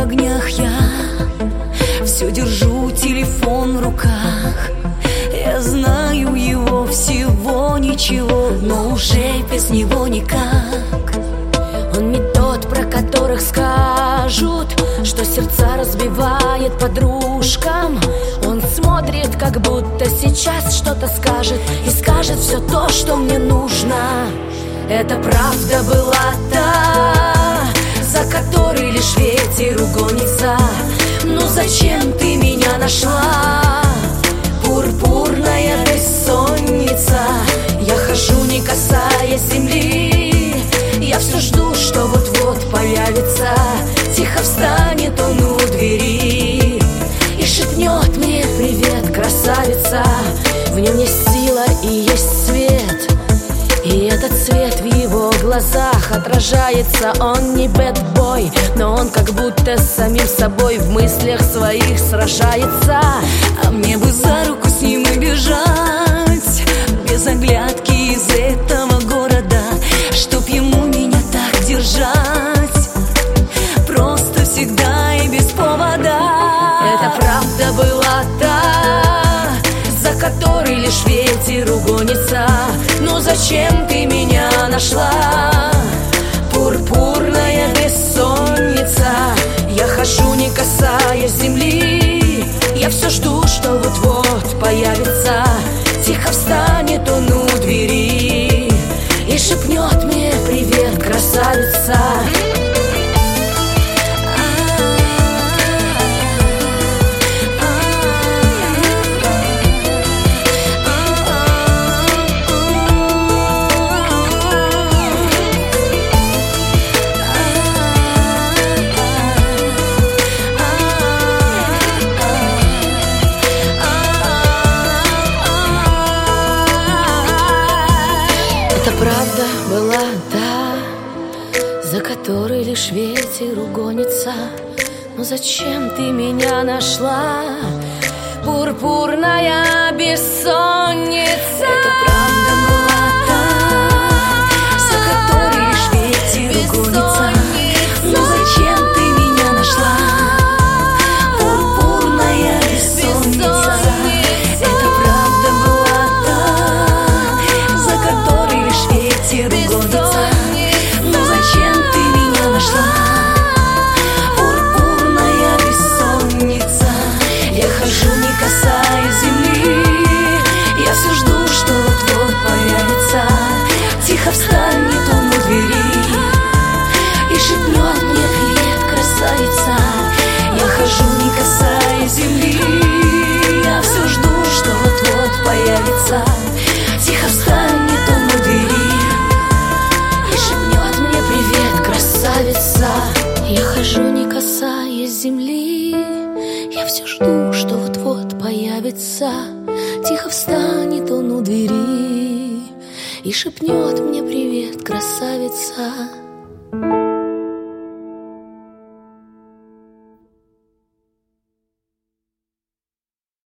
огнях я все держу телефон в руках. Я знаю его всего ничего, но уже без него никак. Он не тот, про которых скажут, что сердца разбивает подружкам. Он смотрит, как будто сейчас что-то скажет, и скажет все то, что мне нужно. Это правда была та, за которой лишь ветер угонится. Ну зачем ты меня нашла? Пурпурная бессонница. Я хожу, не касаясь земли. Я все жду, что вот-вот появится. Тихо встанет он у двери и шепнет мне: привет, красавица. В нем есть сила и есть свет, и этот свет в его глазах отражается. Он не бэдбой, но он как будто с самим собой в мыслях своих сражается. А мне бы за руку с ним и бежать, без оглядки из этого города, чтоб ему меня так держать, просто всегда и без повода. Это правда была та, за которой лишь ветер угонится. Но зачем ты меня нашла? Пурпурная бессонница. Я хожу, не касаясь земли. Я все жду, что вот-вот появится. Тихо встанет он у двери и шепнет мне: привет, красавица. Это правда была та, за которой лишь ветер угонится. Но зачем ты меня нашла? Пурпурная бессонница. Это правда была та, за которой лишь ветер угонится. Но зачем ты меня нашла? Пурпурная бессонница. Это правда была та, за которой лишь ветер угонится. Но зачем ты меня нашла? Пурпурная бессонница. Я хожу, не касаясь земли. Я все жду, что вот-вот появится. Тихо встанет он у двери и шепнет мне: привет, красавица. Я хожу, не касаясь земли. Я все жду, что вот-вот появится. Тихо встанет он у двери и шепнет мне: привет, красавица. Я хожу, не касаясь земли. Я все жду, что вот-вот появится. Тихо встанет он у двери и шепнет мне: привет, красавица.